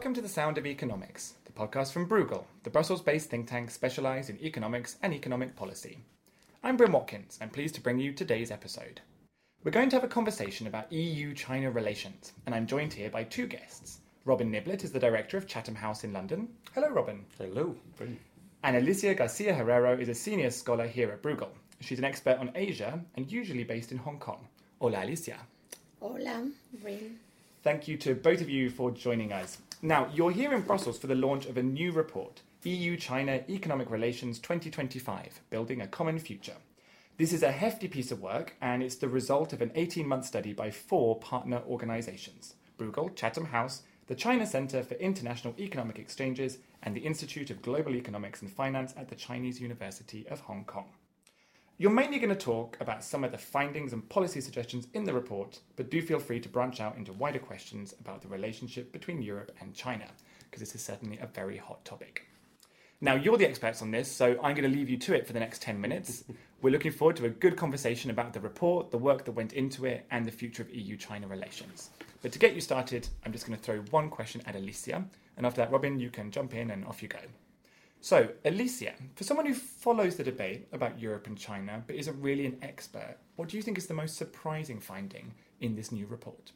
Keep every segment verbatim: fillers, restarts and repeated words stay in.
Welcome to The Sound of Economics, the podcast from Bruegel, the Brussels-based think tank specialised in economics and economic policy. I'm Bryn Watkins, and pleased to bring you today's episode. We're going to have a conversation about E U-China relations, and I'm joined here by two guests. Robin Niblett is the director of Chatham House in London. Hello, Robin. Hello, Bryn. And Alicia Garcia Herrero is a senior scholar here at Bruegel. She's an expert on Asia and usually based in Hong Kong. Hola, Alicia. Hola, Bryn. Thank you to both of you for joining us. Now, you're here in Brussels for the launch of a new report, E U-China Economic Relations twenty twenty-five, Building a Common Future. This is a hefty piece of work, and it's the result of an eighteen-month study by four partner organisations: Bruegel, Chatham House, the China Centre for International Economic Exchanges, and the Institute of Global Economics and Finance at the Chinese University of Hong Kong. You're mainly going to talk about some of the findings and policy suggestions in the report, but do feel free to branch out into wider questions about the relationship between Europe and China, because this is certainly a very hot topic. Now, you're the experts on this, so I'm going to leave you to it for the next ten minutes. We're looking forward to a good conversation about the report, the work that went into it, and the future of E U-China relations. But to get you started, I'm just going to throw one question at Alicia, and after that, Robin, you can jump in and off you go. So, Alicia, for someone who follows the debate about Europe and China but isn't really an expert, what do you think is the most surprising finding in this new report?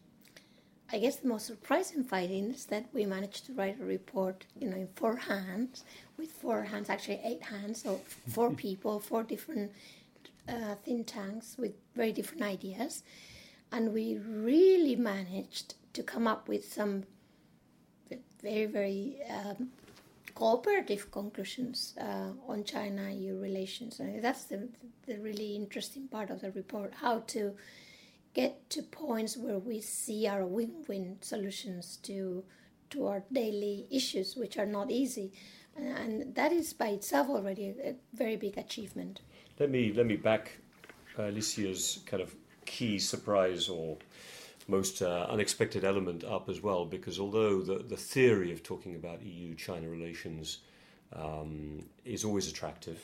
I guess the most surprising finding is that we managed to write a report, you know, in four hands, with four hands, actually eight hands, so four people, four different uh, think tanks with very different ideas, and we really managed to come up with some very, very um, cooperative conclusions uh, on China-E U relations. And that's the, the really interesting part of the report, how to get to points where we see our win-win solutions to to our daily issues, which are not easy. And that is by itself already a very big achievement. Let me let me back uh, Alicia's kind of key surprise or most uh, unexpected element up as well, because although the, the theory of talking about E U-China relations um, is always attractive,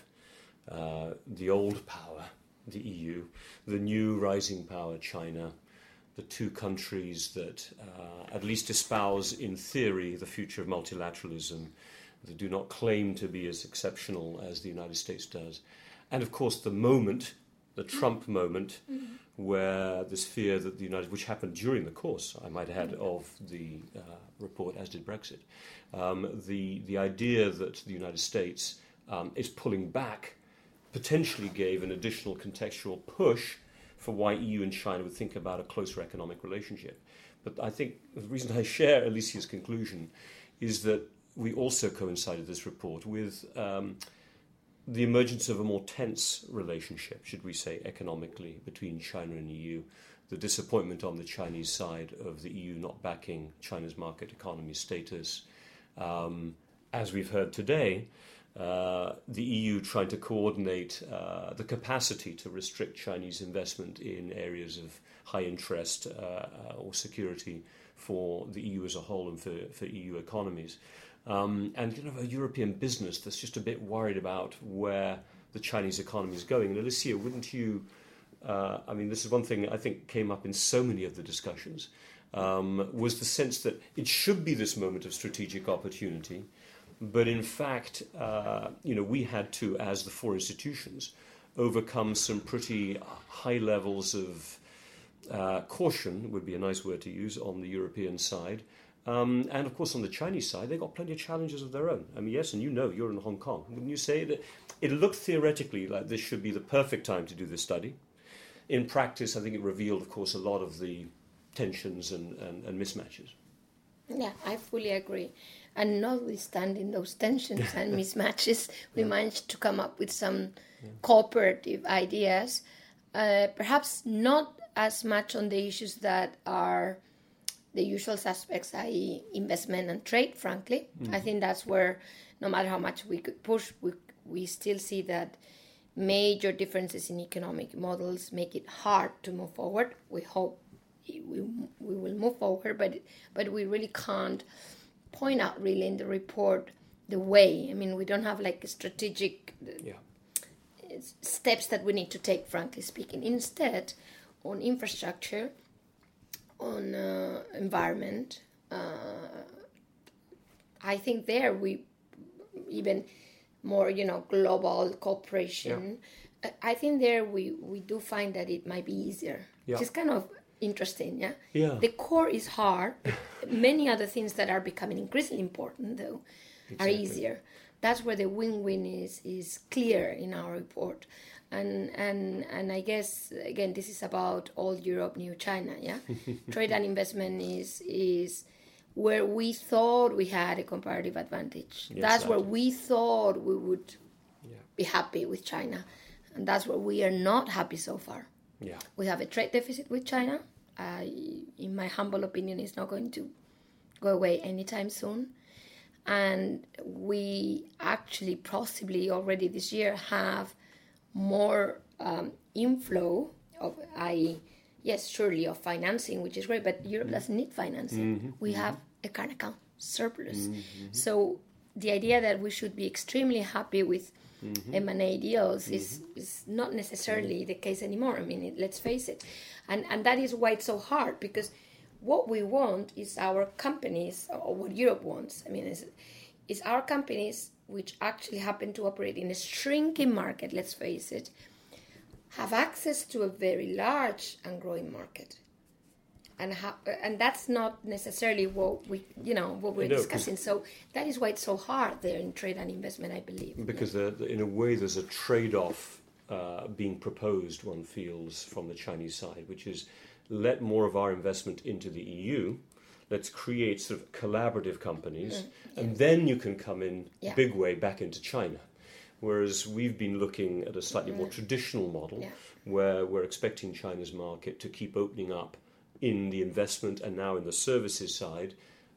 uh, the old power, the E U, the new rising power, China, the two countries that uh, at least espouse in theory the future of multilateralism, that do not claim to be as exceptional as the United States does. And of course the moment, the Trump moment, mm-hmm. where this fear that the United, which happened during the course, I might add, of the uh, report, as did Brexit, um, the, the idea that the United States um, is pulling back potentially gave an additional contextual push for why E U and China would think about a closer economic relationship. But I think the reason I share Alicia's conclusion is that we also coincided this report with um, the emergence of a more tense relationship, should we say, economically, between China and E U. The disappointment on the Chinese side of the E U not backing China's market economy status. Um, as we've heard today, Uh, the E U trying to coordinate uh, the capacity to restrict Chinese investment in areas of high interest uh, or security for the E U as a whole and for, for E U economies. Um, and you know, a European business that's just a bit worried about where the Chinese economy is going. And Alicia, wouldn't you, uh, I mean, this is one thing I think came up in so many of the discussions, um, was the sense that it should be this moment of strategic opportunity. But in fact, uh, you know, we had to, as the four institutions, overcome some pretty high levels of uh, caution, would be a nice word to use, on the European side. Um, and of course, on the Chinese side, they got plenty of challenges of their own. I mean, yes, and you know, you're in Hong Kong. Wouldn't you say that it looked theoretically like this should be the perfect time to do this study? In practice, I think it revealed, of course, a lot of the tensions and, and, and mismatches. Yeah, I fully agree. And notwithstanding those tensions and mismatches, we yeah. managed to come up with some yeah. cooperative ideas, uh, perhaps not as much on the issues that are the usual suspects, that is investment and trade, frankly. Mm-hmm. I think that's where, no matter how much we could push, we, we still see that major differences in economic models make it hard to move forward. We hope we, we will move forward, but but we really can't point out really in the report the way. I mean, we don't have like a strategic yeah. steps that we need to take, frankly speaking. Instead, on infrastructure, on uh, environment, uh, I think there we even more, you know, global cooperation. Yeah. I think there we, we do find that it might be easier. Yeah. Which is kind of interesting, yeah? Yeah. The core is hard. Many other things that are becoming increasingly important, though, exactly. are easier. That's where the win-win is is clear in our report. And and and I guess, again, this is about old Europe, new China, yeah? Trade and investment is is where we thought we had a comparative advantage. Yes, that's where we thought we would yeah. be happy with China. And that's where we are not happy so far. Yeah. We have a trade deficit with China. Uh, in my humble opinion, it's not going to go away anytime soon. And we actually possibly already this year have more um, inflow of, I yes, surely of financing, which is great, but Europe doesn't need financing. Mm-hmm. We mm-hmm. have a current account surplus. Mm-hmm. So the idea that we should be extremely happy with mm-hmm. M and A deals mm-hmm. is, is not necessarily mm-hmm. the case anymore. I mean, it, let's face it. And, and that is why it's so hard, because what we want is our companies, or what Europe wants, I mean, is, is our companies, which actually happen to operate in a shrinking market, let's face it, have access to a very large and growing market. And ha- and that's not necessarily what we, you know, what we're no, discussing. So that is why it's so hard there in trade and investment, I believe. Because yeah. the, the, in a way, there's a trade-off uh, being proposed, one feels, from the Chinese side, which is let more of our investment into the E U. Let's create sort of collaborative companies, mm, yeah. and then you can come in yeah. big way back into China. Whereas we've been looking at a slightly mm. more traditional model, yeah. where we're expecting China's market to keep opening up in the investment and now in the services side,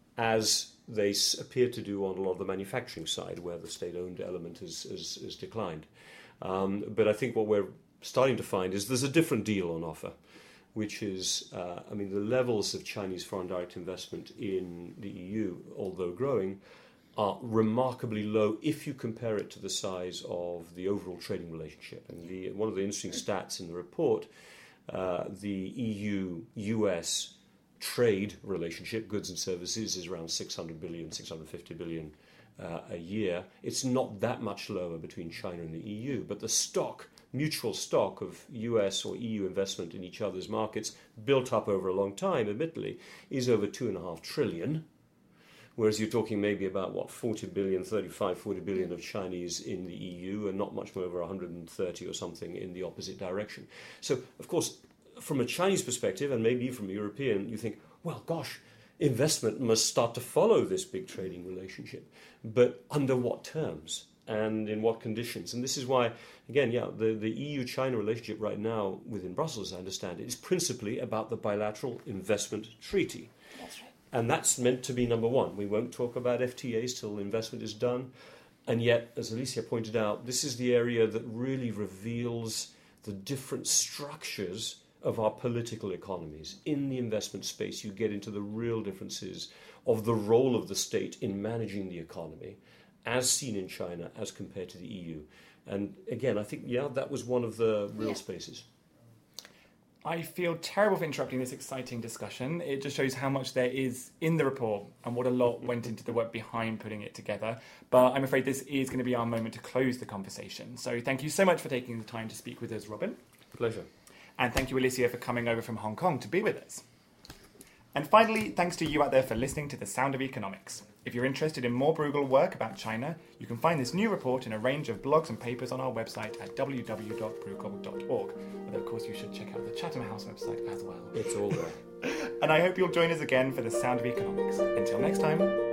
as they s- appear to do on a lot of the manufacturing side, where the state-owned element has, has, has declined. Um, but I think what we're starting to find is there's a different deal on offer, which is, uh, I mean, the levels of Chinese foreign direct investment in the E U, although growing, are remarkably low if you compare it to the size of the overall trading relationship. And the, one of the interesting stats in the report, uh, the E U U S trade relationship, goods and services, is around six hundred billion, six hundred fifty billion uh, a year. It's not that much lower between China and the E U, but the stock, mutual stock of U S or E U investment in each other's markets, built up over a long time, admittedly, is over two and a half trillion. Whereas you're talking maybe about, what, forty billion, thirty-five, forty billion of Chinese in the E U, and not much more over one hundred thirty or something in the opposite direction. So, of course, from a Chinese perspective, and maybe from a European, you think, well, gosh, investment must start to follow this big trading relationship. But under what terms and in what conditions? And this is why, again, yeah, the, the E U-China relationship right now within Brussels, I understand, is principally about the bilateral investment treaty. That's right. And that's meant to be number one. We won't talk about F T As till investment is done. And yet, as Alicia pointed out, this is the area that really reveals the different structures of our political economies. In the investment space, you get into the real differences of the role of the state in managing the economy, as seen in China, as compared to the E U. And again, I think, yeah, that was one of the real yeah. spaces. I feel terrible for interrupting this exciting discussion. It just shows how much there is in the report and what a lot went into the work behind putting it together. But I'm afraid this is going to be our moment to close the conversation. So thank you so much for taking the time to speak with us, Robin. Pleasure. And thank you, Alicia, for coming over from Hong Kong to be with us. And finally, thanks to you out there for listening to The Sound of Economics. If you're interested in more Bruegel work about China, you can find this new report in a range of blogs and papers on our website at w w w dot bruegel dot org. Although, of course, you should check out the Chatham House website as well. It's all there. And I hope you'll join us again for The Sound of Economics. Until next time.